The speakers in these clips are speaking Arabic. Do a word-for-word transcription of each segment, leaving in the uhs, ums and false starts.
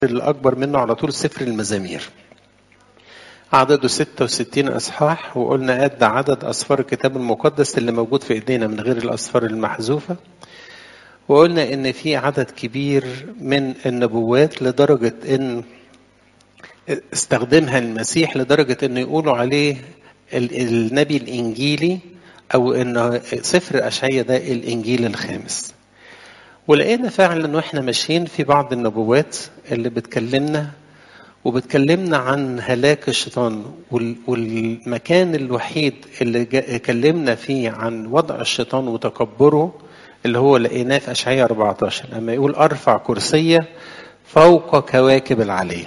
الأكبر منه على طول سفر المزامير، عدده ستة وستين أصحاح، وقلنا قد عدد أسفار الكتاب المقدس اللي موجود في إيدينا من غير الأسفار المحذوفة. وقلنا إن في عدد كبير من النبوات لدرجة إن استخدمها المسيح لدرجة إنه يقولوا عليه النبي الإنجيلي، أو إن سفر أشعياء ده الإنجيل الخامس. ولقينا فعلا واحنا ماشيين في بعض النبوات اللي بتكلمنا وبتكلمنا عن هلاك الشيطان، والمكان الوحيد اللي كلمنا فيه عن وضع الشيطان وتكبره اللي هو لقيناه في أشعياء أربعة عشر لما يقول أرفع كرسية فوق كواكب العلي.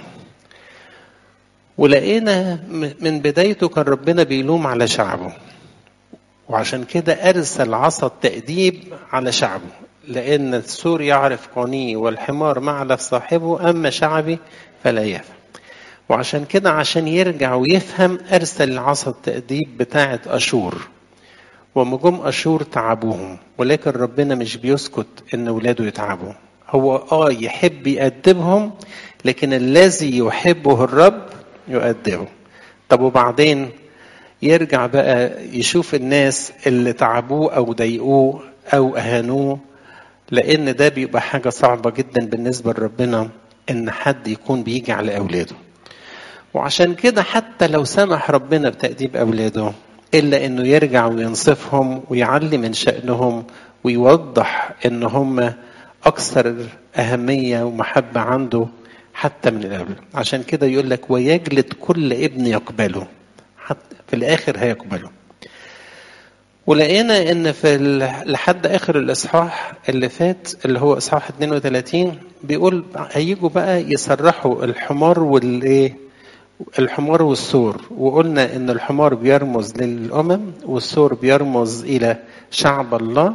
ولقينا من بدايته كان ربنا بيلوم على شعبه، وعشان كده أرسل عصا التأديب على شعبه، لأن السور يعرف قانيه والحمار معلف صاحبه، أما شعبي فلا يفهم. وعشان كده عشان يرجع ويفهم أرسل عصا التأديب بتاعة أشور، ومجم أشور تعبوهم. ولكن ربنا مش بيسكت إن ولاده يتعبوا، هو آه يحب يأدبهم، لكن الذي يحبه الرب يؤدبه. طب وبعدين يرجع بقى يشوف الناس اللي تعبوه أو ضايقوه أو أهانوه، لأن ده بيبقى حاجة صعبة جدا بالنسبة لربنا إن حد يكون بيجي على أولاده. وعشان كده حتى لو سمح ربنا بتأديب أولاده، إلا إنه يرجع وينصفهم ويعلي من شأنهم ويوضح إن هم أكثر أهمية ومحبة عنده حتى من الأول. عشان كده يقول لك ويجلد كل ابن يقبله، حتى في الآخر هيقبله. ولقينا ان في لحد اخر الاصحاح اللي فات اللي هو اصحاح اثنين وثلاثين بيقول هيجوا بقى يسرحوا الحمار والايه الحمار والسور. وقلنا ان الحمار بيرمز للامم والسور بيرمز الى شعب الله،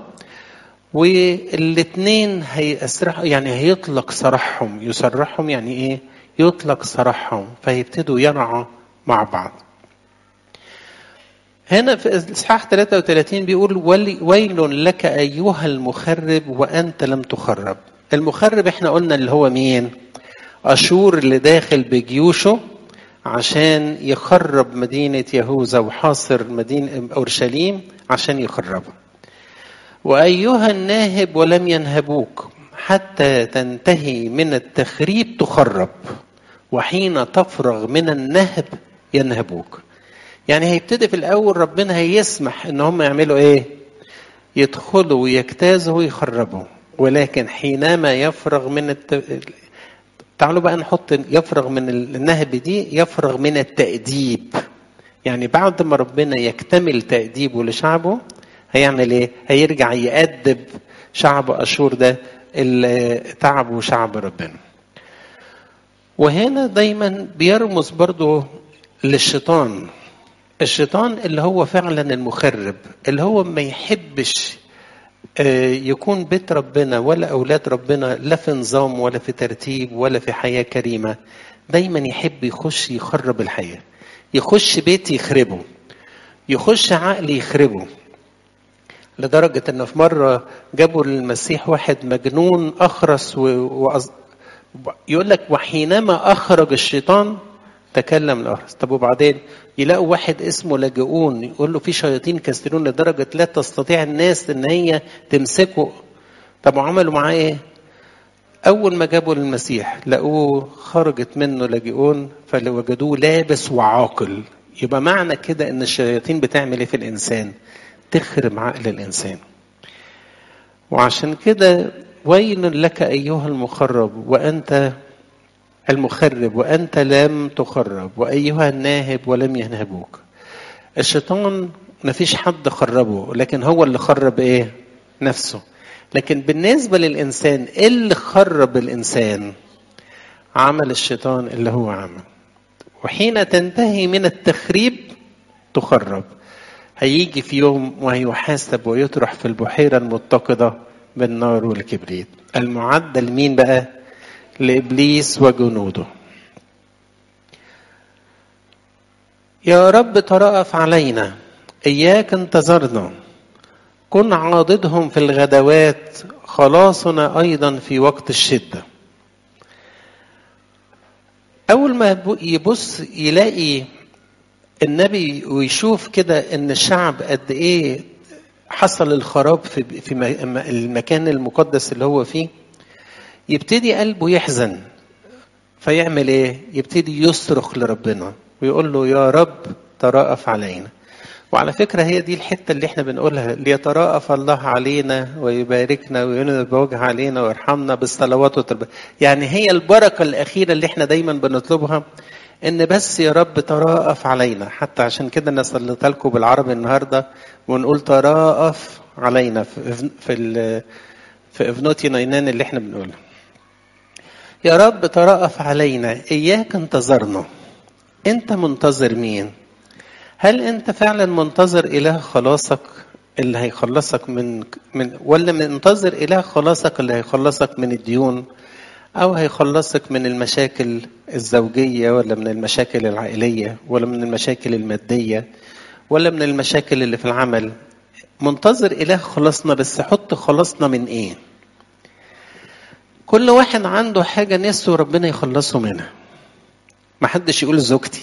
والاثنين هيسرحوا يعني هيطلق سراحهم. يسرحهم يعني ايه؟ يطلق سراحهم، فيبتدوا يرعوا مع بعض. هنا في إصحاح ثلاثة وثلاثين بيقول ويل لك أيها المخرب وأنت لم تخرب. المخرب احنا قلنا اللي هو مين؟ أشور، اللي داخل بجيوشه عشان يخرب مدينة يهوذا وحاصر مدينة أورشليم عشان يخربها. وأيها الناهب ولم ينهبوك حتى تنتهي من التخريب تخرب، وحين تفرغ من النهب ينهبوك. يعني هيبتدي في الأول ربنا هيسمح إن هم يعملوا إيه؟ يدخلوا ويجتازوا ويخربوا، ولكن حينما يفرغ من الت... تعالوا بقى نحط يفرغ من النهب دي، يفرغ من التأديب. يعني بعد ما ربنا يكتمل تأديبه لشعبه هيعمل إيه؟ هيرجع يأدب شعب أشور ده اللي تعبوا شعب ربنا. وهنا دايما بيرمز برضو للشيطان. الشيطان اللي هو فعلا المخرب، اللي هو ما يحبش يكون بيت ربنا ولا أولاد ربنا لا في نظام ولا في ترتيب ولا في حياة كريمة. دايما يحب يخش يخرب الحياة، يخش بيت يخربه، يخش عقل يخربه. لدرجة أنه في مرة جابوا للمسيح واحد مجنون أخرس و... و... يقول لك وحينما أخرج الشيطان تكلم الأخرس. طب وبعدين يلاقوا واحد اسمه لاجئون يقول له في شياطين كثيرون لدرجة لا تستطيع الناس ان هي تمسكه. طب وعملوا معاه ايه؟ اول ما جابوا للمسيح لقوه خرجت منه لاجئون فوجدوه لابس وعاقل. يبقى معنى كده ان الشياطين بتعمل ايه في الانسان؟ تخرب عقل الانسان. وعشان كده ويل لك ايها المخرب وانت المخرب وأنت لم تخرب، وأيها الناهب ولم ينهبوك. الشيطان ما فيش حد خربه، لكن هو اللي خرب إيه؟ نفسه. لكن بالنسبة للإنسان اللي خرب الإنسان عمل الشيطان اللي هو عمل. وحين تنتهي من التخريب تخرب. هيجي في يوم وهيحاسب ويطرح في البحيرة المتقدة بالنار والكبريت، المعدة لمين بقى؟ لإبليس وجنوده. يا رب ترأف علينا، إياك انتظرنا، كن عاضدهم في الغدوات، خلاصنا أيضا في وقت الشدة. أول ما يبص يلاقي النبي ويشوف كده إن الشعب قد إيه حصل الخراب في في المكان المقدس اللي هو فيه، يبتدي قلبه يحزن. فيعمل إيه؟ يبتدي يصرخ لربنا ويقول له يا رب ترأف علينا. وعلى فكرة هي دي الحتة اللي احنا بنقولها، ليترأف الله علينا ويباركنا وينزل بوجه علينا ويرحمنا بالصلوات والتربية. يعني هي البركة الأخيرة اللي احنا دايما بنطلبها، إن بس يا رب ترأف علينا. حتى عشان كده أنا صليت لكم بالعربي النهاردة ونقول ترأف علينا في في في افنوتي ناينان اللي احنا بنقولها. يا رب ترأف علينا، إياك انتظرنا. أنت منتظر مين؟ هل أنت فعلا منتظر إله خلاصك اللي هيخلصك من من ولا منتظر إله خلاصك اللي هيخلصك من الديون، أو هيخلصك من المشاكل الزوجية، ولا من المشاكل العائلية، ولا من المشاكل المادية، ولا من المشاكل اللي في العمل؟ منتظر إله خلصنا، بس حط خلصنا من إيه؟ كل واحد عنده حاجة نفسه ربنا يخلصه منها. ما حدش يقول زوجتي.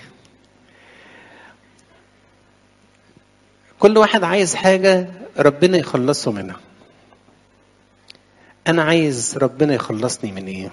كل واحد عايز حاجة ربنا يخلصه منها. أنا عايز ربنا يخلصني من إيه؟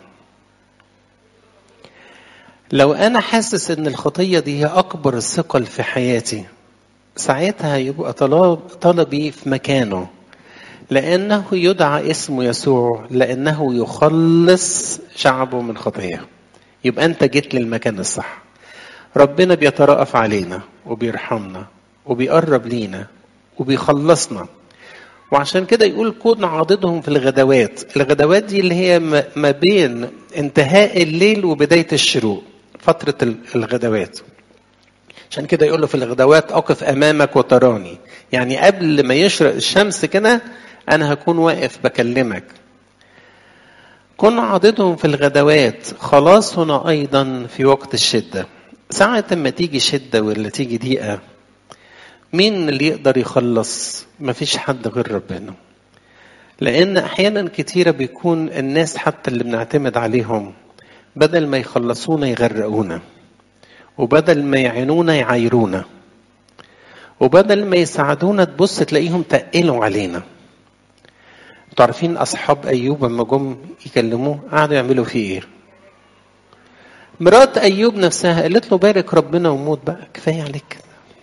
لو أنا حاسس إن الخطية دي هي أكبر ثقل في حياتي، ساعتها يبقى طلب طلبي في مكانه، لأنه يدعى اسمه يسوع، لأنه يخلص شعبه من خطية. يبقى أنت جيت للمكان الصح. ربنا بيترأف علينا وبيرحمنا وبيقرب لينا وبيخلصنا. وعشان كده يقول كون عاضدهم في الغدوات. الغدوات دي اللي هي ما بين انتهاء الليل وبداية الشروق، فترة الغدوات. عشان كده يقول له في الغدوات أقف أمامك وتراني، يعني قبل ما يشرق الشمس كده أنا هكون واقف بكلمك. كن عاضدهم في الغدوات، خلاصنا أيضا في وقت الشدة. ساعة ما تيجي شدة ولا تيجي ضيقة، مين اللي يقدر يخلص؟ مفيش حد غير ربنا. لأن أحيانا كتيرة بيكون الناس حتى اللي بنعتمد عليهم بدل ما يخلصونا يغرقونا، وبدل ما يعينونا يعايرونا، وبدل ما يساعدونا تبص تلاقيهم تقلوا علينا. تعرفين أصحاب أيوب لما جم يكلموه قعدوا يعملوا فيه إيه؟ مرات أيوب نفسها قالت له بارك ربنا وموت بقى، كفاية عليك.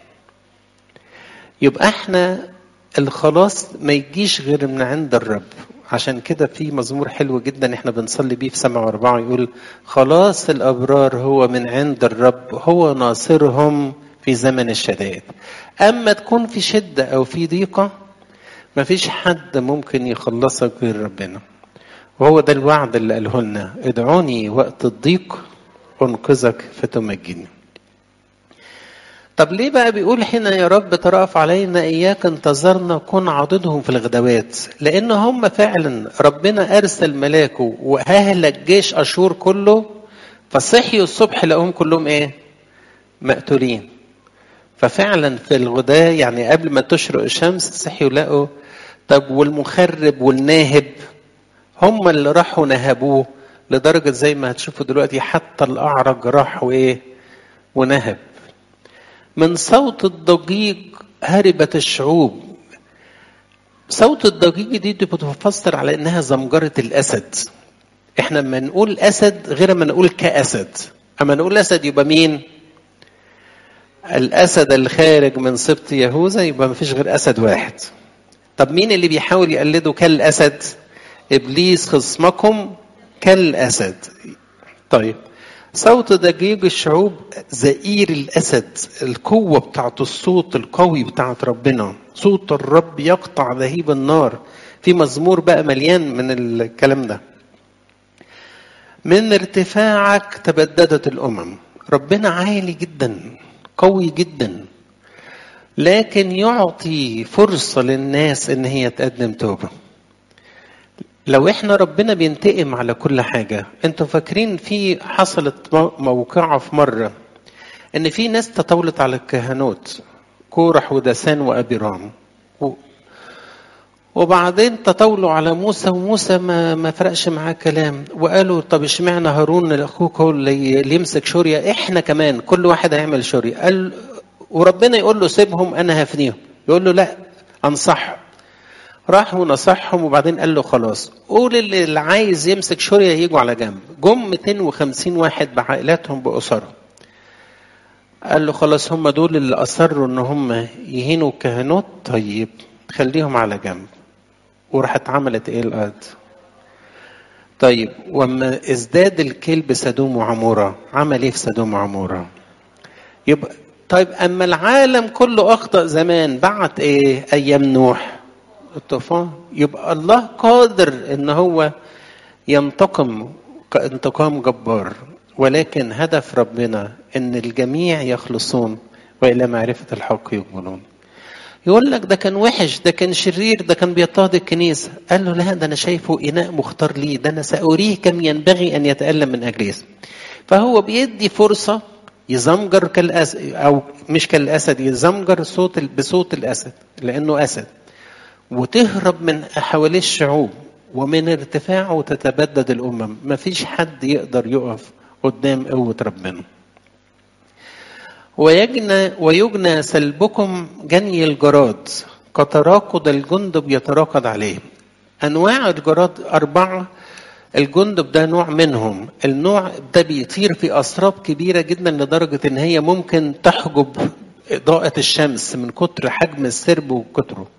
يبقى احنا الخلاص ما يجيش غير من عند الرب. عشان كده في مزمور حلو جدا احنا بنصلي بيه في سبعة واربعة، يقول خلاص الأبرار هو من عند الرب، هو ناصرهم في زمن الشدائد. أما تكون في شدة أو في ضيقة، ما فيش حد ممكن يخلصك غير ربنا. وهو ده الوعد اللي قاله لنا، ادعوني وقت الضيق أنقذك فتمجدني. طب ليه بقى بيقول هنا يا رب ترأف علينا، إياك انتظرنا، كن عاضدهم في الغدوات؟ لأن هم فعلا ربنا أرسل ملاكه وأهلك جيش أشور كله، فصحيوا الصبح لقوهم كلهم إيه؟ مقتولين. ففعلا في الغداء يعني قبل ما تشرق الشمس صحيوا لقوا. طب والمخرب والناهب هم اللي راحوا نهبوه، لدرجة زي ما هتشوفوا دلوقتي حتى الأعرج راح وإيه؟ ونهب. من صوت الضجيج هربت الشعوب. صوت الضجيج دي بتفسر على انها زمجرة الاسد. احنا لما نقول اسد غير ما نقول كاسد. اما نقول اسد يبقى مين؟ الاسد الخارج من سبط يهوذا، يبقى ما فيش غير اسد واحد. طب مين اللي بيحاول يقلده كالاسد؟ ابليس خصمكم كالاسد. طيب صوت ضجيج الشعوب زئير الأسد، القوة بتاعت الصوت القوي بتاعت ربنا، صوت الرب يقطع لهيب النار. في مزمور بقى مليان من الكلام ده. من ارتفاعك تبددت الأمم. ربنا عالي جدا قوي جدا، لكن يعطي فرصة للناس ان هي تقدم توبة. لو احنا ربنا بينتقم على كل حاجة. انتوا فاكرين في حصلت موقعة في مرة ان في ناس تطاولت على الكهنوت، كورح ودسان وابيرام، وبعدين تطاولوا على موسى، وموسى ما ما فرقش معاه كلام، وقالوا طب اشمعنى هارون اخوك هو اللي يمسك شوريا، احنا كمان كل واحد هيعمل شوريا. قال وربنا يقول له سيبهم انا هفنيهم، يقول له لا انصحهم. راح ونصحهم، وبعدين قال له خلاص قول اللي عايز يمسك شوريا ييجوا على جنب. جم مئتين وخمسين واحد بعائلاتهم بأسرهم. قال له خلاص هم دول اللي أصروا ان هم يهينوا الكهنوت، طيب خليهم على جنب. وراحت عملت ايه الارض؟ طيب وما ازداد الكيل بسدوم وعمورة، عمل ايه في سدوم وعمورة؟ يبقى طيب اما العالم كله اخطأ زمان، بعت ايه ايام نوح؟ الطوفان. يبقى الله قادر ان هو ينتقم كانتقام جبار، ولكن هدف ربنا ان الجميع يخلصون والى معرفة الحق يقبلون. يقول لك ده كان وحش، ده كان شرير، ده كان بيضطهد الكنيسة. قال له لا، ده أنا شايفه إناء مختار لي، ده أنا سأريه كم ينبغي أن يتألم من أجل اسمي. فهو بيدي فرصة يزمجر كالأسد، أو مش كالأسد، يزمجر صوت بصوت الأسد لأنه أسد، وتهرب من حواليه الشعوب، ومن ارتفاعه تتبدد الأمم. ما فيش حد يقدر يقف قدام قوة ربنا. ويجنى ويجنى سلبكم جني الجراد كتراقد الجندب يتراقد عليه. أنواع الجراد أربعة، الجندب ده نوع منهم. النوع ده بيطير في أسراب كبيرة جدا لدرجة إن هي ممكن تحجب إضاءة الشمس من كتر حجم السرب وكتره.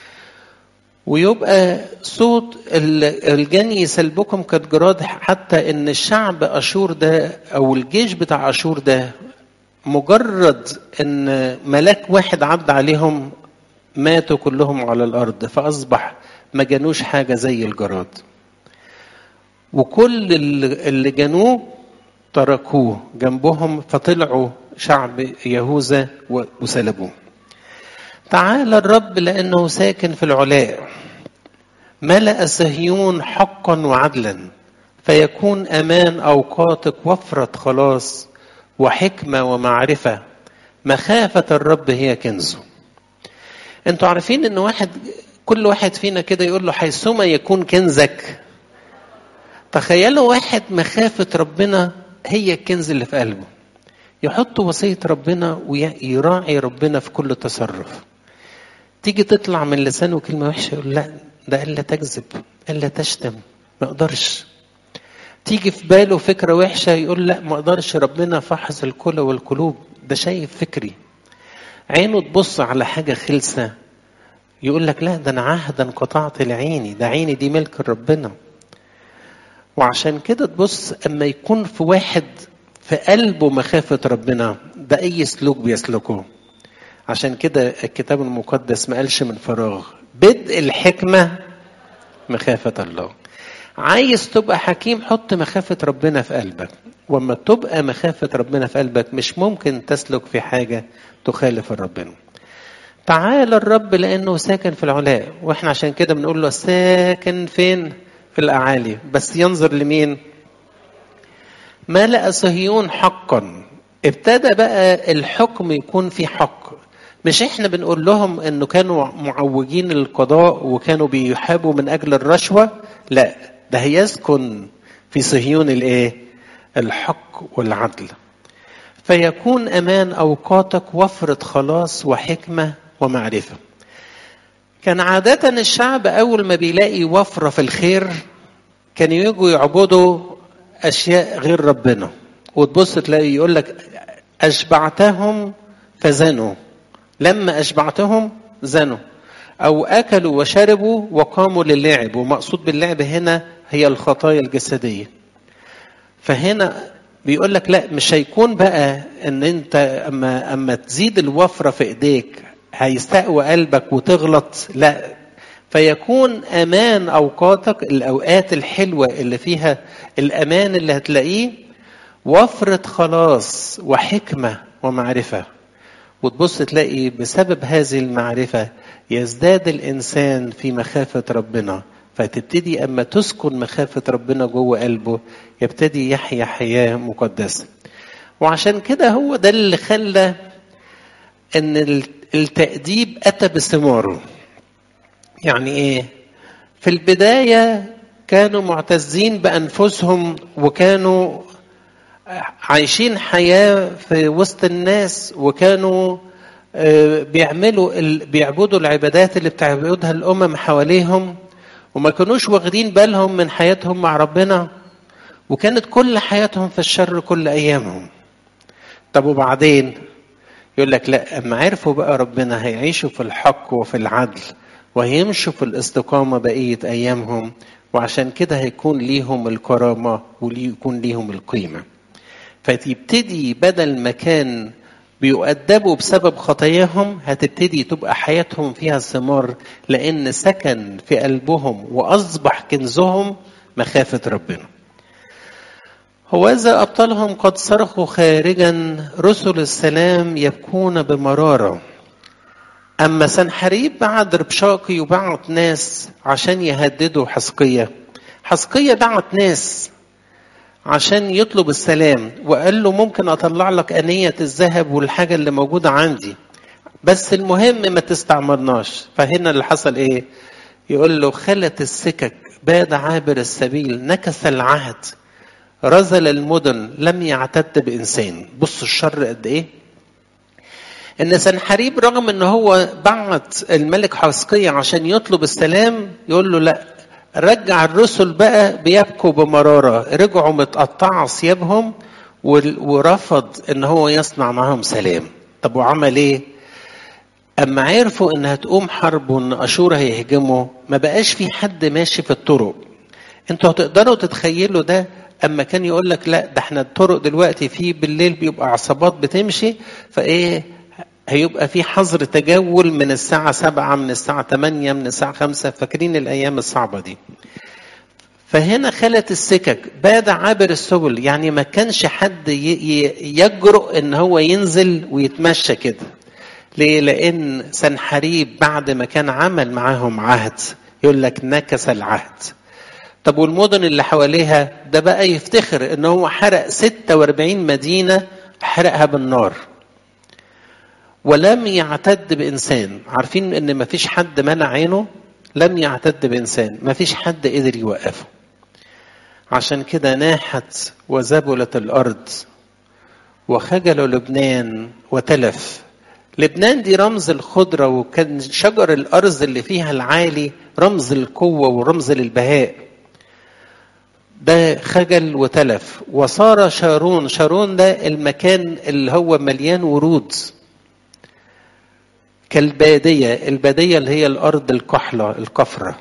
ويبقى صوت الجني سلبكم كالجراد، حتى إن الشعب أشور ده أو الجيش بتاع أشور ده مجرد ان ملاك واحد عدى عليهم ماتوا كلهم على الارض، فاصبح ما جانوش حاجه زي الجراد. وكل اللي جانوه تركوه جنبهم، فطلعوا شعب يهوذا وسلبوه. تعالى الرب لانه ساكن في العلاء، ملأ صهيون حقا وعدلا، فيكون امان اوقاتك وفرة خلاص وحكمة ومعرفة، مخافة الرب هي كنزه. انتوا عارفين ان واحد كل واحد فينا كده يقول له حيثما يكون كنزك. تخيلوا واحد مخافة ربنا هي الكنز اللي في قلبه، يحط وصية ربنا ويراعي ربنا في كل تصرف. تيجي تطلع من لسانه كلمة وحشة يقول لا، ده إلا تكذب، إلا تشتم، ما اقدرش. تيجي في باله فكرة وحشة يقول لا ما اقدرش، ربنا فحص الكلى والقلوب، ده شايف فكري. عينه تبص على حاجة خلسة يقول لك لا، ده انا عهدا قطعت لعيني، ده عيني دي ملك ربنا. وعشان كده تبص اما يكون في واحد في قلبه مخافة ربنا، ده اي سلوك بيسلكه. عشان كده الكتاب المقدس ما قالش من فراغ بدء الحكمة مخافة الله. عايز تبقى حكيم، حط مخافة ربنا في قلبك. وما تبقى مخافة ربنا في قلبك مش ممكن تسلك في حاجة تخالف ربنا. تعالى الرب لأنه ساكن في العلاء، واحنا عشان كده بنقول له ساكن فين؟ في الأعالي. بس ينظر لمين؟ ملأ صهيون حقا. ابتدى بقى الحكم يكون في حق. مش احنا بنقول لهم انه كانوا معوجين القضاء وكانوا بيحابوا من اجل الرشوة؟ لا، ده يسكن في صهيون الايه؟ الحق والعدل. فيكون امان اوقاتك وفرة خلاص وحكمة ومعرفة. كان عادة الشعب اول ما بيلاقي وفرة في الخير كانوا يجوا يعبدوا اشياء غير ربنا. وتبص تلاقي يقول لك اشبعتهم فزنوا، لما اشبعتهم زنوا، او اكلوا وشربوا وقاموا للعب. ومقصود باللعب هنا هي الخطايا الجسدية. فهنا بيقول لك لا، مش هيكون بقى ان انت اما اما تزيد الوفرة في ايديك هيستقوى قلبك وتغلط، لا. فيكون امان اوقاتك، الاوقات الحلوة اللي فيها الامان اللي هتلاقيه وفرة خلاص وحكمة ومعرفة. وتبص تلاقي بسبب هذه المعرفة يزداد الإنسان في مخافة ربنا. فتبتدي أما تسكن مخافة ربنا جوه قلبه يبتدي يحيا حياة مقدسة. وعشان كده هو ده اللي خلى أن التأديب أتى بثماره. يعني ايه؟ في البداية كانوا معتزين بأنفسهم وكانوا عايشين حياة في وسط الناس، وكانوا بيعملوا بيعبدوا العبادات اللي بتعبدها الأمم حواليهم، وما كانوش واخدين بالهم من حياتهم مع ربنا، وكانت كل حياتهم في الشر كل أيامهم. طب وبعدين يقول لك لا، أما عرفوا بقى ربنا هيعيشوا في الحق وفي العدل وهيمشوا في الاستقامة بقية أيامهم، وعشان كده هيكون ليهم الكرامة ويكون ليهم القيمة. فتبتدي بدل ما كان بيؤدبوا بسبب خطاياهم، هتبتدي تبقى حياتهم فيها ثمار، لأن سكن في قلبهم وأصبح كنزهم مخافة ربنا. هوذا أبطالهم قد صرخوا خارجا، رسل السلام يبكون بمرارة. أما سنحريب بعد ربشاقي وبعت ناس عشان يهددوا حسقية. حسقية بعت ناس عشان يطلب السلام، وقال له ممكن أطلع لك أنية الذهب والحاجة اللي موجودة عندي، بس المهم ما تستعمرناش. فهنا اللي حصل إيه؟ يقول له خلت السكك، باد عابر السبيل، نكث العهد، رزل المدن، لم يعتد بإنسان. بص الشر قد إيه؟ إن سنحريب رغم إن هو بعت الملك حسقية عشان يطلب السلام، يقول له لا، رجع الرسل بقى بيبكوا بمرارة، رجعوا متقطعة ثيابهم، ورفض إن هو يصنع معهم سلام. طب وعمل إيه؟ أما عرفوا إن هتقوم حرب وإن أشور هيهجموا، ما بقاش في حد ماشي في الطرق. أنتوا هتقدروا تتخيلوا ده؟ أما كان يقول لك لا، ده احنا الطرق دلوقتي في بالليل بيبقى عصابات بتمشي، فإيه هيبقى في حظر تجول من الساعة سبعة، من الساعة تمانية، من الساعة خمسة. فاكرين الأيام الصعبة دي. فهنا خلت السكك، باد عابر السبل، يعني ما كانش حد يجرؤ إن هو ينزل ويتمشى كده. ليه؟ لأن سنحريب بعد ما كان عمل معاهم عهد، يقول لك نكث العهد. طب والمدن اللي حواليها ده بقى يفتخر إن هو حرق ستة وأربعين مدينة، حرقها بالنار، ولم يعتد بإنسان. عارفين إن ما فيش حد منع عينه، لم يعتد بإنسان، ما فيش حد قدر يوقفه. عشان كده ناحت وزبلت الأرض، وخجلوا لبنان وتلف. لبنان دي رمز الخضرة، وكان شجر الأرز اللي فيها العالي رمز القوة ورمز للبهاء. ده خجل وتلف. وصار شارون، شارون ده المكان اللي هو مليان ورود، كالبادية، البادية اللي هي الأرض الكحلة الكفرة.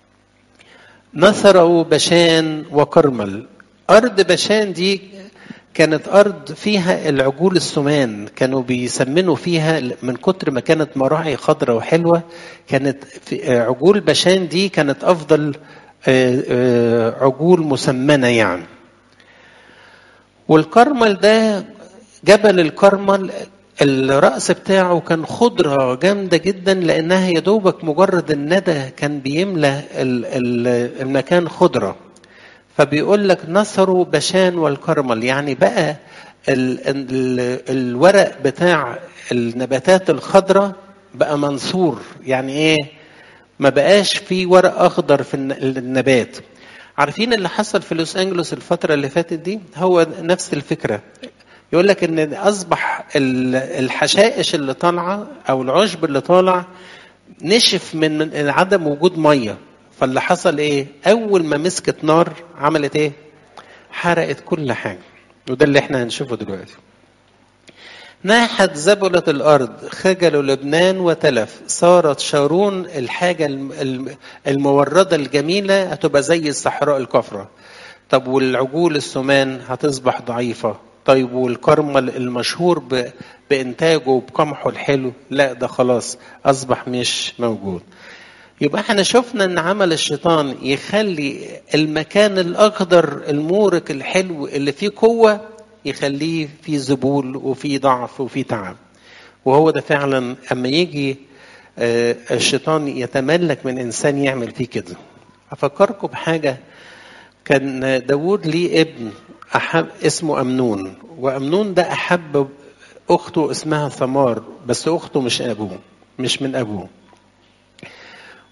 نثروا بشان وكرمل. أرض بشان دي كانت أرض فيها العجول السمان، كانوا بيسمنوا فيها من كتر ما كانت مراعي خضرة وحلوة. كانت في عجول بشان دي كانت أفضل عجول مسمنة يعني. والكرمل ده، جبل الكرمل الرأس بتاعه كان خضرة جامدة جدا، لأنها يدوبك مجرد الندى كان بيملى المكان خضرة. فبيقول لك نثروا بشان والكرمل، يعني بقى ال ال الورق بتاع النباتات الخضرة بقى منصور. يعني ايه؟ ما بقاش في ورق أخضر في النبات. عارفين اللي حصل في لوس أنجلوس الفترة اللي فاتت دي؟ هو نفس الفكرة. يقول لك ان اصبح الحشائش اللي طالعه او العشب اللي طالع نشف من عدم وجود ميه. فاللي حصل ايه؟ اول ما مسكت نار عملت ايه؟ حرقت كل حاجه. وده اللي احنا هنشوفه دلوقتي. ناحت زبلت الارض، خجلوا لبنان وتلف. صارت شارون الحاجه المورده الجميله هتبقى زي الصحراء الكفره. طب والعجول السمان هتصبح ضعيفه. طيب والكرمل المشهور بإنتاجه وبقمحه الحلو، لا ده خلاص أصبح مش موجود. يبقى احنا شفنا ان عمل الشيطان يخلي المكان الأخضر المورق الحلو اللي فيه قوة يخليه فيه ذبول وفيه ضعف وفيه تعب. وهو ده فعلا اما يجي الشيطان يتملك من إنسان يعمل فيه كده. أفكركم بحاجة. كان داود ليه ابن أحب اسمه أمنون، وأمنون ده أحب أخته اسمها ثمار، بس أخته مش أبوه، مش من أبوه.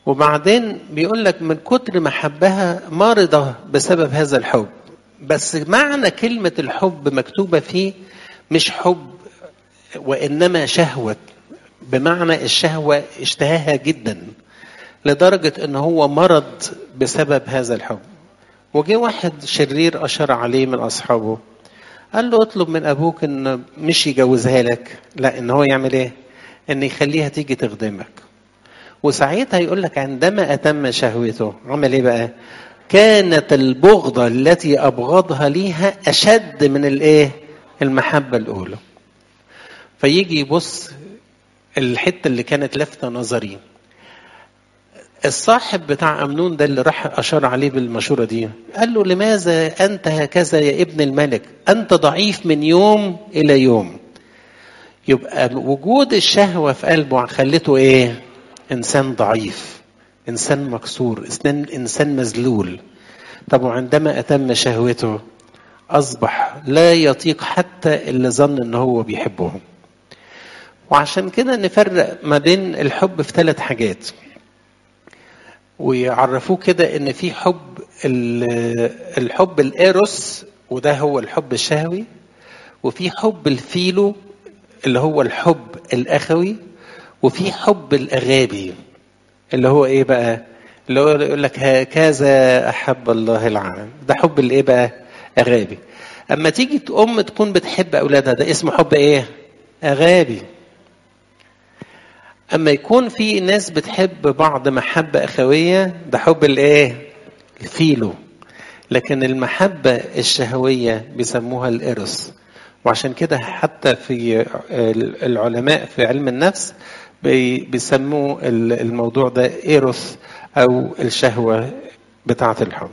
وبعدين بيقول لك من كتر محبها مرضة بسبب هذا الحب. بس معنى كلمة الحب مكتوبة فيه مش حب وإنما شهوة، بمعنى الشهوة اشتهاها جدا لدرجة إن هو مرض بسبب هذا الحب. وجي واحد شرير أشار عليه من أصحابه، قال له اطلب من أبوك إن مش يجوزها لك، لا إن هو يعمل إيه؟ إن يخليها تيجي تخدمك. وساعتها يقول لك عندما أتم شهوته عمل إيه بقى؟ كانت البغضة التي أبغضها ليها أشد من الإيه؟ المحبة الأولى. فيجي يبص الحتة اللي كانت لفتة نظري، الصاحب بتاع أمنون ده اللي راح أشار عليه بالمشورة دي، قال له لماذا أنت هكذا يا ابن الملك؟ أنت ضعيف من يوم إلى يوم. يبقى وجود الشهوة في قلبه خلته إيه؟ إنسان ضعيف، إنسان مكسور، إنسان مذلول. طب وعندما أتم شهوته أصبح لا يطيق حتى اللي ظن إن هو بيحبهم. وعشان كده نفرق ما بين الحب في ثلاث حاجات، ويعرفوه كده إن في حب الحب الإيروس وده هو الحب الشهوي، وفي حب الفيلو اللي هو الحب الأخوي، وفي حب الأغابي اللي هو إيه بقى؟ اللي هو يقول لك هكذا أحب الله العالم، ده حب الإيه بقى؟ أغابي. أما تيجي أم تكون بتحب أولادها ده اسمه حب إيه؟ أغابي. أما يكون في ناس بتحب بعض محبة أخوية ده حب الإيه؟ الفيلو. لكن المحبة الشهوية بيسموها الإيروس. وعشان كده حتى في العلماء في علم النفس بيسموا الموضوع ده إيروس أو الشهوة بتاعة الحب.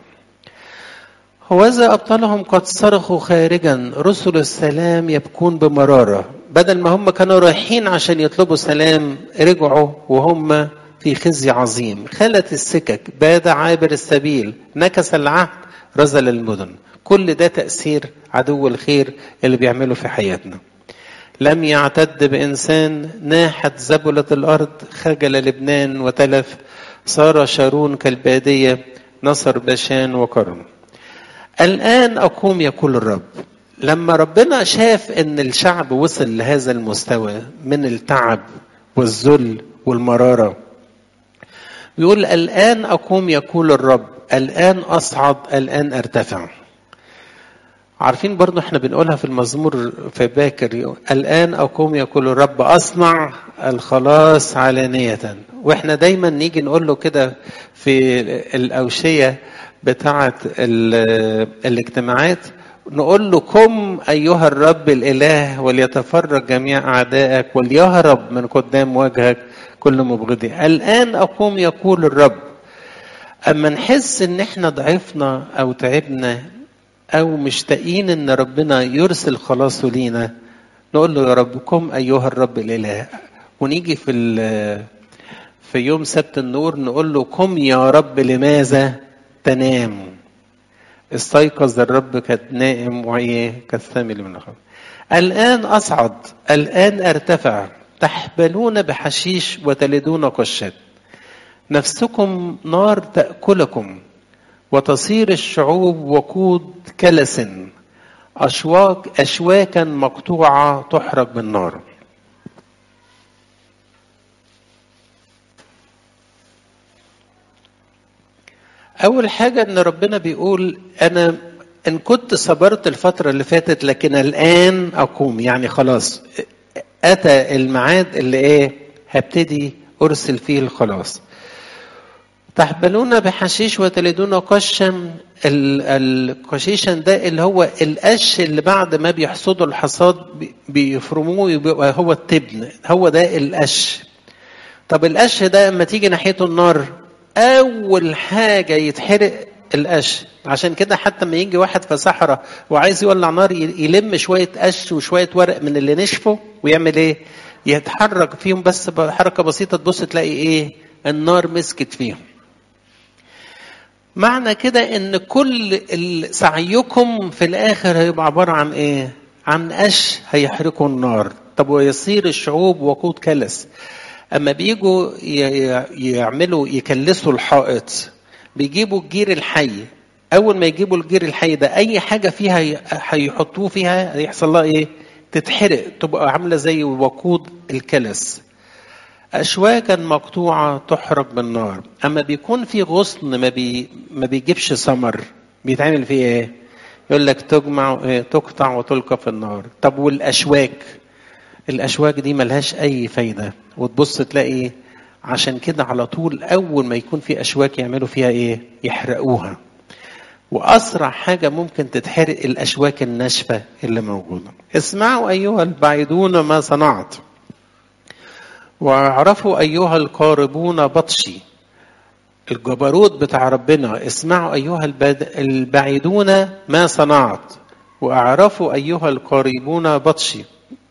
هوذا أبطالهم قد صرخوا خارجا، رسل السلام يبكون بمرارة. بدل ما هم كانوا رايحين عشان يطلبوا سلام رجعوا وهم في خزي عظيم. خلت السكك، باد عابر السبيل، نكس العهد، رزل المدن. كل ده تأثير عدو الخير اللي بيعمله في حياتنا. لم يعتد بإنسان، ناحت زبلة الأرض، خجل لبنان وتلف، صار شارون كالبادية، نصر بشان وكرم. الآن أقوم يقول الرب. لما ربنا شاف ان الشعب وصل لهذا المستوى من التعب والذل والمرارة، بيقول الآن أقوم يقول الرب، الآن أصعد، الآن أرتفع. عارفين برضو احنا بنقولها في المزمور في باكر، الآن أقوم يقول الرب أصنع الخلاص علانية. واحنا دايما نيجي نقول له كده في الأوشية بتاعة الاجتماعات، نقول له قم أيها الرب الإله وليتفرج جميع أعدائك وليهرب من قدام وجهك كل مبغضي. الآن أقوم يقول الرب. أما نحس إن احنا ضعفنا أو تعبنا أو مشتاقين إن ربنا يرسل خلاصه لينا، نقول له يا رب قم أيها الرب الإله. ونيجي في في يوم سبت النور نقول له قم يا رب لماذا تنام؟ استيقظ الرب كالنائم وهي كالثامل من الخمر. الآن أصعد، الآن أرتفع، تحبلون بحشيش وتلدون قشات، نفسكم نار تأكلكم، وتصير الشعوب وقود كلس، أشواك أشواكا مقطوعة تحرق بالنار. أول حاجة إن ربنا بيقول أنا إن كنت صبرت الفترة اللي فاتت لكن الآن أقوم، يعني خلاص أتى الميعاد اللي إيه هبتدي أرسل فيه الخلاص. تحبلون بحشيش وتلدون قشا. القشيشا ده اللي هو القش اللي بعد ما بيحصدوا الحصاد بيفرموه يبقى هو التبن، هو ده القش. طب القش ده لما تيجي ناحيته النار أول حاجة يتحرق القش. عشان كده حتى ما يجي واحد في صحراء وعايز يولع نار يلم شوية قش وشوية ورق من اللي نشفه ويعمل إيه؟ يتحرك فيهم بس بحركة بسيطة، تبص تلاقي إيه؟ النار مسكت فيهم. معنى كده إن كل سعيكم في الآخر هيبقى عبارة عن إيه؟ عن قش هيحرقوا النار. طب ويصير الشعوب وقود كلس. اما بيجوا يعملوا يكلسوا الحائط بيجيبوا الجير الحي. اول ما يجيبوا الجير الحي ده اي حاجه فيها هيحطوه فيها هيحصل لها ايه؟ تتحرق، تبقى عامله زي وقود الكلس. اشواكا مقطوعه تحرق بالنار. اما بيكون في غصن ما بي ما بيجيبش ثمر بيتعمل فيه ايه؟ يقول لك تجمع إيه؟ تقطع وتلقى في النار. طب والاشواك؟ الاشواك دي ملهاش اي فايده، وتبص تلاقي عشان كده على طول اول ما يكون في اشواك يعملوا فيها ايه؟ يحرقوها. واسرع حاجه ممكن تتحرق الاشواك الناشفه اللي موجوده. اسمعوا ايها البعيدون ما صنعت، واعرفوا ايها القاربون بطشي. الجبروت بتاع ربنا. اسمعوا ايها البعيدون ما صنعت، واعرفوا ايها القاربون بطشي.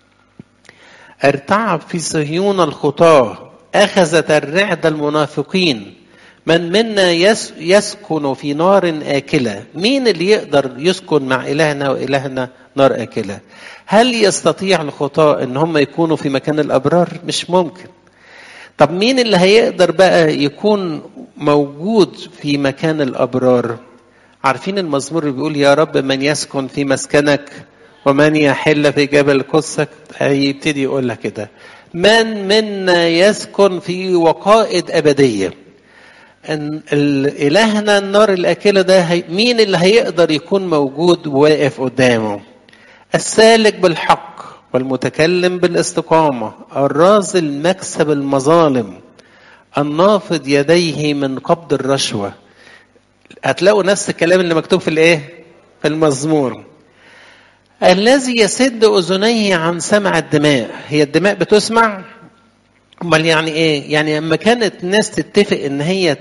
ارتعب في صهيون الخطاه، اخذت الرعد المنافقين. من منا يسكن في نار آكلة؟ مين اللي يقدر يسكن مع إلهنا وإلهنا نار آكلة؟ هل يستطيع الخطاة ان هم يكونوا في مكان الأبرار؟ مش ممكن. طب مين اللي هيقدر بقى يكون موجود في مكان الأبرار؟ عارفين المزمور اللي بيقول يا رب من يسكن في مسكنك ومن يحل في جبل قدسك؟ هيبتدي يقول لك كده من منا يسكن في وقائد أبدية. ان الهنا النار الاكله ده هي مين اللي هيقدر يكون موجود واقف قدامه؟ السالك بالحق والمتكلم بالاستقامه، الرازل مكسب المظالم، النافض يديه من قبض الرشوه. هتلاقوا نفس الكلام اللي مكتوب في الايه؟ في المزمور. الذي يسد اذنيه عن سمع الدماء. هي الدماء بتسمع؟ امال يعني ايه؟ يعني لما كانت الناس تتفق ان هي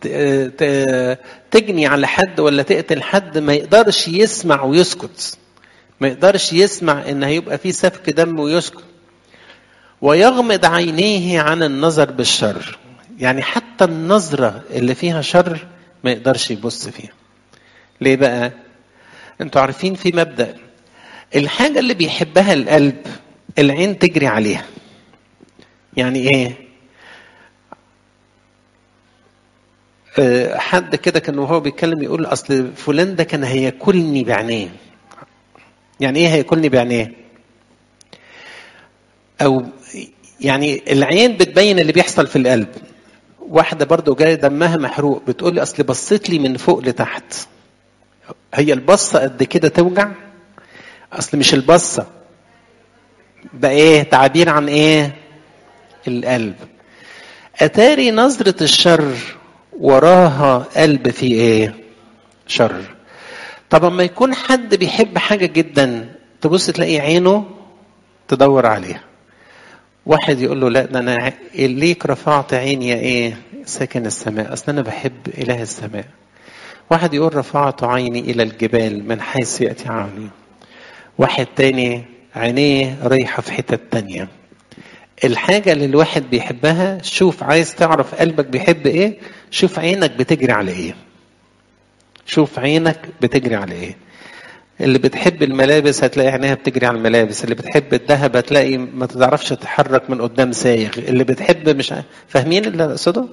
تجني على حد ولا تقتل حد ما يقدرش يسمع ويسكت، ما يقدرش يسمع ان هيبقى فيه سفك دم ويسكت. ويغمض عينيه عن النظر بالشر. يعني حتى النظرة اللي فيها شر ما يقدرش يبص فيها. ليه بقى؟ انتوا عارفين في مبدأ الحاجة اللي بيحبها القلب العين تجري عليها. يعني ايه؟ حد كده كان وهو بيتكلم يقول اصل فلان ده كان هياكلني بعينيه. يعني ايه هياكلني بعينيه؟ او يعني العين بتبين اللي بيحصل في القلب. واحده برضو جايه دمها محروق بتقول لي اصل بصيت لي من فوق لتحت. هي البصه قد كده توجع؟ اصل مش البصه بقى ايه؟ تعبير عن ايه؟ القلب. اتاري نظره الشر وراها قلب فيه ايه؟ شر. طب اما يكون حد بيحب حاجه جدا تبص تلاقي عينه تدور عليها. واحد يقول له لا ده انا ليك رفعت عيني يا ايه؟ ساكن السماء، اصل انا بحب اله السماء. واحد يقول رفعت عيني الى الجبال من حيث ياتي عوني. واحد تاني عينيه رايحه في حته تانيه. الحاجة اللي الواحد بيحبها، شوف عايز تعرف قلبك بيحب ايه؟ شوف عينك بتجري على ايه. شوف عينك بتجري على ايه. اللي بتحب الملابس هتلاقي عينيها بتجري على الملابس. اللي بتحب الذهب هتلاقي ما تعرفش تتحرك من قدام سايغ. اللي بتحب مش فاهمين اللي اقصده؟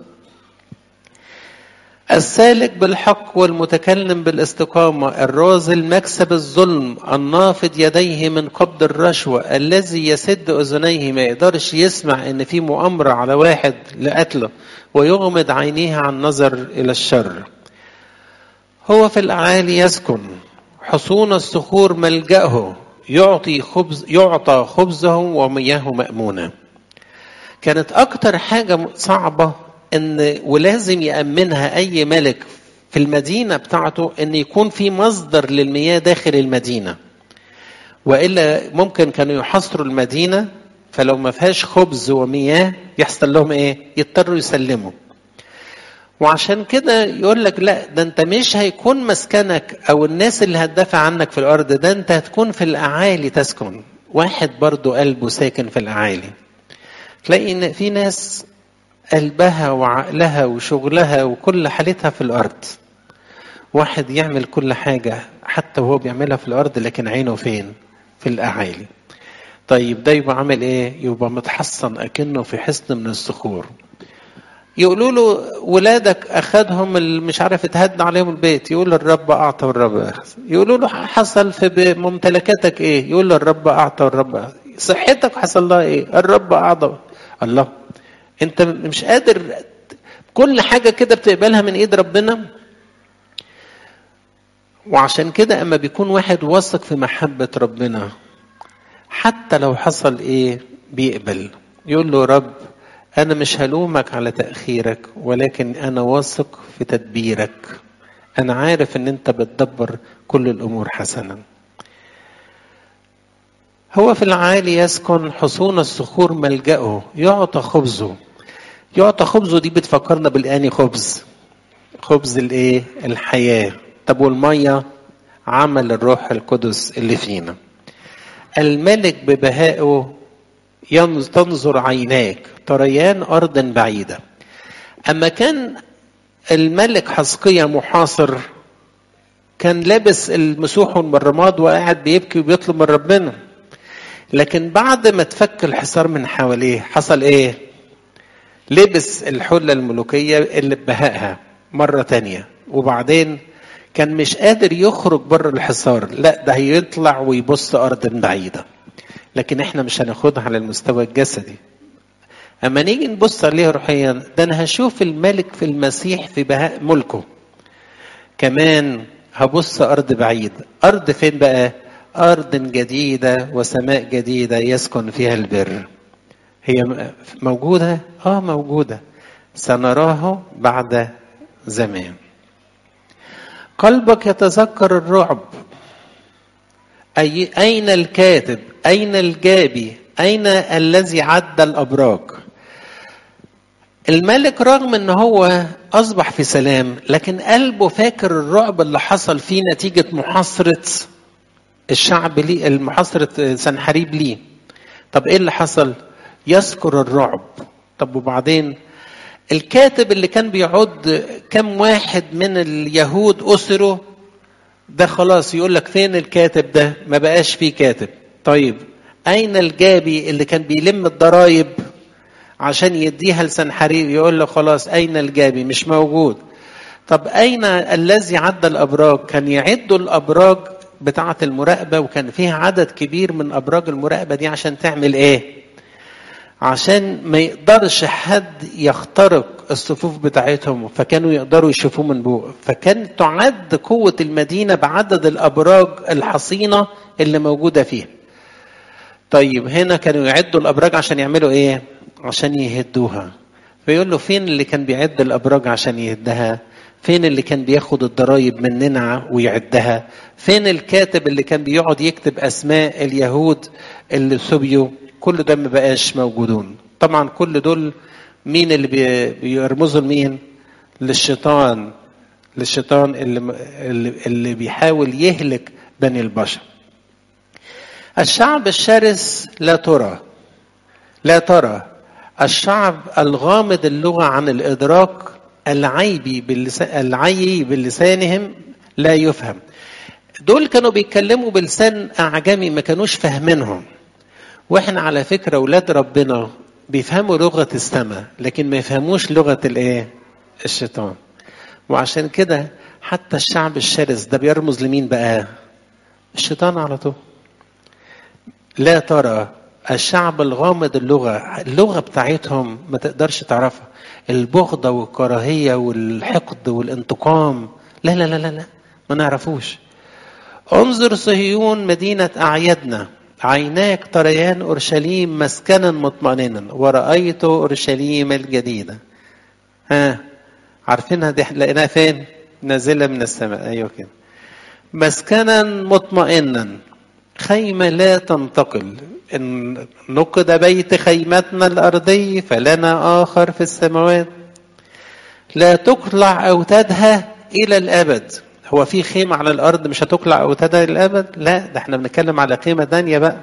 السالك بالحق والمتكلم بالاستقامة، الرازل مكسب الظلم، النافض يديه من قبض الرشوة، الذي يسد أذنيه ما يقدرش يسمع إن في مؤامرة على واحد لقتله، ويغمض عينيه عن نظر إلى الشر. هو في الأعالي يسكن، حصون الصخور ملجأه، يعطي خبز يعطى خبزه ومياه مأمونة. كانت أكتر حاجة صعبة ان ولازم يأمنها اي ملك في المدينة بتاعته ان يكون في مصدر للمياه داخل المدينة، وإلا ممكن كانوا يحصروا المدينة فلو ما فيهاش خبز ومياه يحصل لهم ايه؟ يضطروا يسلموا. وعشان كده يقول لك لا ده انت مش هيكون مسكنك او الناس اللي هتدافع عنك في الارض، ده انت هتكون في الاعالي تسكن. واحد برضو قلبه ساكن في الاعالي. تلاقي ان في ناس قلبها وعقلها وشغلها وكل حالتها في الأرض. واحد يعمل كل حاجة حتى وهو بيعملها في الأرض لكن عينه فين؟ في الأعالي. طيب ده يبقى عامل ايه؟ يبقى متحصن اكنه في حصن من الصخور. يقولوا له ولادك اخذهم مش عارف اتهدنا عليهم البيت، يقول الرب اعطى والرب اخذ. يقولوا له حصل في ممتلكاتك ايه؟ يقول الرب اعطى والرب اخذ. صحتك حصل لها ايه؟ الرب اعطى. الله، انت مش قادر كل حاجه كده بتقبلها من ايد ربنا. وعشان كده اما بيكون واحد واثق في محبه ربنا حتى لو حصل ايه بيقبل. يقول له رب أنا مش هلومك على تأخيرك، ولكن أنا واثق في تدبيرك. أنا عارف أن أنت بتدبر كل الأمور حسنا. هو في العالي يسكن، حصون الصخور ملجأه، يعطى خبزه. يعطى خبزه دي بتفكرنا بالآني خبز، خبز الإيه؟ الحياة. طب والمية؟ عمل الروح القدس اللي فينا. الملك ببهائه تنظر عيناك تريان أرض بعيدة. أما كان الملك حزقيا محاصر كان لابس المسوح والرماد وقاعد بيبكي وبيطلب من ربنا، لكن بعد ما تفك الحصار من حواليه حصل ايه؟ لبس الحلة الملوكية اللي ببهائها مرة تانية، وبعدين كان مش قادر يخرج بره الحصار، لا ده هيطلع ويبص أرض بعيدة. لكن احنا مش هناخدها على المستوى الجسدي. اما نيجي نبص عليه روحيا، ده انا هشوف الملك في المسيح في بهاء ملكه. كمان هبص ارض بعيد. ارض فين بقى؟ ارض جديدة وسماء جديدة يسكن فيها البر. هي موجودة؟ اه موجودة، سنراه بعد زمان. قلبك يتذكر الرعب. أي أين الكاتب؟ أين الجابي؟ أين الذي عد الأبراج؟ الملك رغم أنه هو أصبح في سلام، لكن قلبه فاكر الرعب اللي حصل فيه نتيجة محاصرة الشعب ليه، المحاصرة سنحريب ليه. طب إيه اللي حصل؟ يذكر الرعب. طب وبعدين الكاتب اللي كان بيعد كم واحد من اليهود أسروا، ده خلاص يقول لك فين الكاتب ده؟ ما بقاش فيه كاتب. طيب أين الجابي اللي كان بيلم الضرايب عشان يديها لسنحريب؟ يقول له خلاص أين الجابي؟ مش موجود. طب أين الذي عد الأبراج؟ كان يعدوا الأبراج بتاعة المراقبة، وكان فيها عدد كبير من أبراج المراقبة دي عشان تعمل إيه؟ عشان ما يقدرش حد يخترق الصفوف بتاعتهم، فكانوا يقدروا يشوفوه من فوق. فكان تعد قوة المدينة بعدد الأبراج الحصينة اللي موجودة فيها. طيب هنا كانوا يعدوا الأبراج عشان يعملوا إيه؟ عشان يهدوها. فيقول له فين اللي كان بيعد الأبراج عشان يهدها؟ فين اللي كان بياخد الضرايب مننا ويعدها؟ فين الكاتب اللي كان بيقعد يكتب أسماء اليهود اللي سبيوا؟ كل ده ما بقاش موجودون. طبعا كل دول مين اللي بيرمزوا لمين؟ للشيطان. للشيطان اللي, اللي بيحاول يهلك بني البشر. الشعب الشرس لا ترى لا ترى الشعب الغامض اللغة عن الإدراك، العيبي باللسان العيي بلسانهم لا يفهم. دول كانوا بيتكلموا بلسان أعجمي ما كانوش فاهمينهم. واحنا على فكرة أولاد ربنا بيفهموا لغة السماء، لكن ما يفهموش لغة الايه؟ الشيطان. وعشان كده حتى الشعب الشرس ده بيرمز لمين بقى؟ الشيطان على طول. لا ترى الشعب الغامض اللغة، اللغة بتاعتهم ما تقدرش تعرفها، البغضة والكراهية والحقد والانتقام، لا لا لا لا, لا. ما نعرفوش. انظر صهيون مدينة أعيادنا، عيناك تريان أورشليم مسكنا مطمئنا، ورأيت أورشليم الجديدة. ها عارفينها دي؟ لقيناها فين؟ نازلة من السماء. أيوة كده. مسكنا مطمئنا، خيمة لا تنتقل. إن نقد بيت خيمتنا الأرضي فلنا آخر في السماوات، لا تقلع أوتادها إلى الأبد. هو في خيمة على الأرض مش هتقلع أوتادها إلى الأبد؟ لا، ده احنا بنتكلم على خيمة تانية بقى.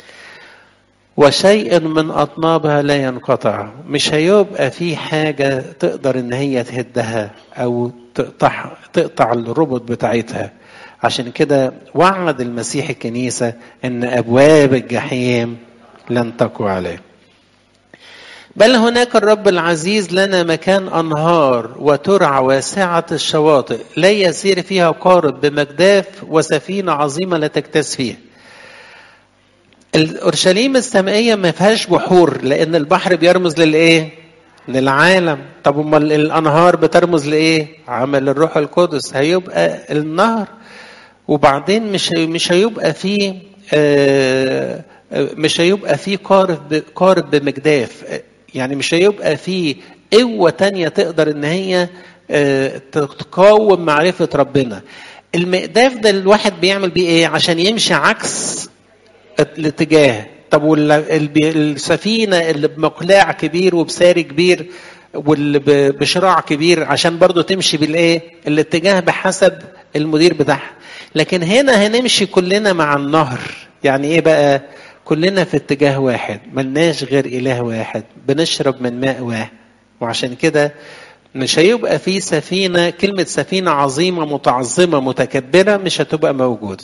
وشيء من أطنابها لا ينقطع، مش هيبقى في حاجة تقدر إن هي تهدها أو تقطع تقطع الربط بتاعتها. عشان كده وعد المسيح الكنيسة إن أبواب الجحيم لن تقوى عليه. بل هناك الرب العزيز لنا مكان أنهار وترعى واسعة الشواطئ لا يسير فيها قارب بمجداف وسفينة عظيمة لا تكتاز فيها. الأورشليم السمائية ما فيهاش بحور، لأن البحر بيرمز للإيه؟ للعالم. طب امال الأنهار بترمز لإيه؟ عمل الروح القدس. هيبقى النهر، وبعدين مش مش هيبقى فيه آه مش هيبقى فيه قارب قارب بمجداف، يعني مش هيبقى فيه قوة تانية تقدر ان هي آه تقاوم معرفة ربنا. المقداف ده الواحد بيعمل بيه ايه؟ عشان يمشي عكس الاتجاه. طب والسفينة اللي بمقلاع كبير وبساري كبير واللي بشراع كبير عشان برضو تمشي بالايه؟ الاتجاه بحسب المدير بتاعها. لكن هنا هنمشي كلنا مع النهر. يعني ايه بقى؟ كلنا في اتجاه واحد، ملناش غير اله واحد، بنشرب من ماء واحد. وعشان كده مش هيبقى في سفينة، كلمة سفينة عظيمة متعظمة متكبرة مش هتبقى موجودة.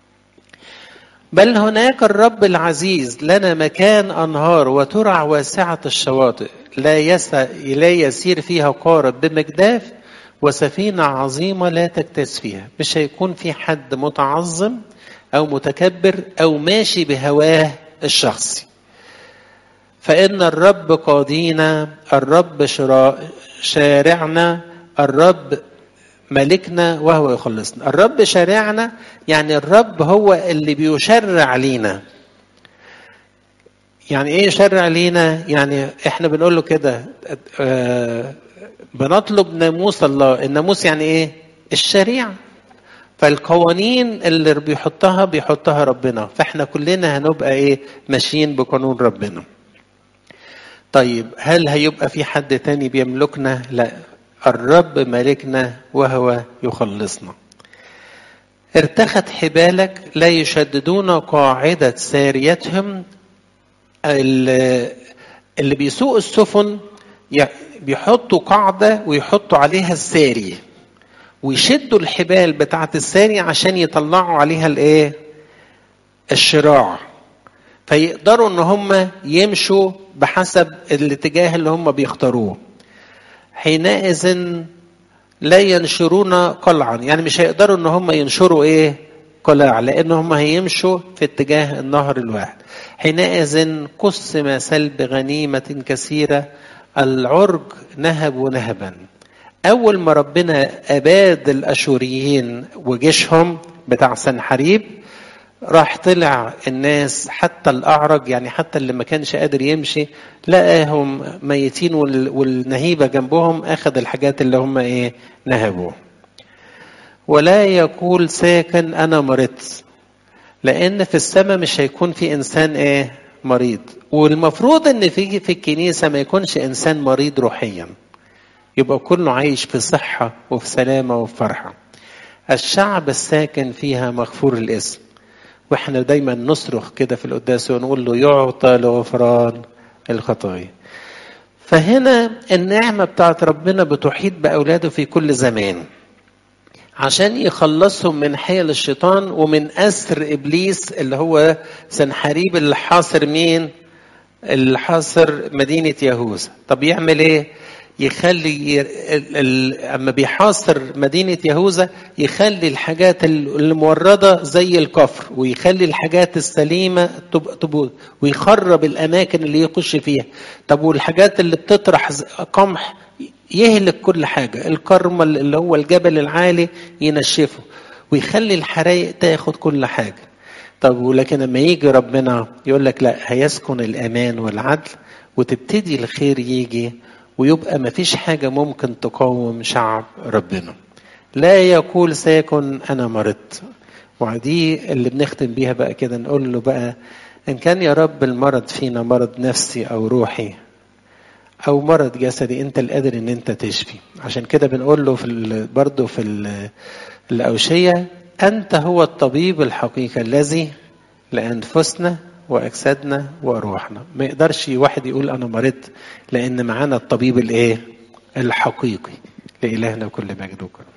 بل هناك الرب العزيز لنا مكان أنهار وترع واسعة الشواطئ لا, يس... لا يسير فيها قارب بمجداف وسفينة عظيمة لا تكتاز فيها. مش هيكون في حد متعظم أو متكبر أو ماشي بهواه الشخصي. فإن الرب قاضينا، الرب شارعنا، الرب ملكنا وهو يخلصنا. الرب شارعنا يعني الرب هو اللي بيشرع لينا. يعني ايه يشرع لينا؟ يعني احنا بنقول له كده آه بنطلب ناموس الله. الناموس يعني ايه؟ الشريعة. فالقوانين اللي بيحطها بيحطها ربنا، فاحنا كلنا هنبقى ايه؟ ماشيين بقانون ربنا. طيب هل هيبقى في حد تاني بيملكنا؟ لا، الرب ملكنا وهو يخلصنا. ارتخت حبالك لا يشددون قاعدة ساريتهم. اللي بيسوق السفن بيحطوا قاعدة ويحطوا عليها الساري ويشدوا الحبال بتاعت الساري عشان يطلعوا عليها الايه؟ الشراع، فيقدروا ان هم يمشوا بحسب الاتجاه اللي هم بيختاروه. حينئذ لا ينشرون قلعا، يعني مش هيقدروا ان هم ينشروا ايه؟ قلاع، لان هم هيمشوا في اتجاه النهر الواحد. حينئذ قسم سلب غنيمة كثيرة، العرج نهب ونهبا. اول ما ربنا اباد الاشوريين وجيشهم بتاع سنحريب، راح طلع الناس حتى الأعرج، يعني حتى اللي ما كانش قادر يمشي لقاهم ميتين والنهيبة جنبهم، أخذ الحاجات اللي هم إيه؟ نهبوه. ولا يقول ساكن أنا مرضت، لأن في السماء مش هيكون في إنسان إيه؟ مريض. والمفروض إن في في الكنيسة ما يكونش إنسان مريض روحيا، يبقى كله عايش في صحة وفي سلامة وفي فرحة. الشعب الساكن فيها مغفور الاسم. واحنا دايما نصرخ كده في القداس ونقول له يعطى لغفران الخطايا. فهنا النعمة بتاعت ربنا بتحيط بأولاده في كل زمان عشان يخلصهم من حيل الشيطان ومن أسر إبليس اللي هو سنحريب اللي حاصر مين؟ اللي حاصر مدينة يهوذا. طب يعمل ايه؟ يخلي اما بيحاصر مدينة يهوذا يخلي الحاجات الموردة زي الكفر، ويخلي الحاجات السليمة تبقى، ويخرب الأماكن اللي يخش فيها. طب والحاجات اللي بتطرح قمح يهلك كل حاجة. الكرم اللي هو الجبل العالي ينشفه، ويخلي الحرائق تاخد كل حاجة. طب ولكن لما يجي ربنا يقول لك لا، هيسكن الأمان والعدل، وتبتدي الخير يجي، ويبقى ما فيش حاجة ممكن تقاوم شعب ربنا. لا يقول سيكون أنا مرضت. ودي اللي بنختم بيها بقى كده، نقول له بقى إن كان يا رب المرض فينا مرض نفسي أو روحي أو مرض جسدي، أنت القادر إن أنت تشفي. عشان كده بنقول له في برضه في الأوشية أنت هو الطبيب الحقيقي الذي لأنفسنا وأجسادنا وأرواحنا. ما يقدرش واحد يقول أنا مرضت، لأن معانا الطبيب الإيه؟ الحقيقي. لإلهنا كل مجد وكرم.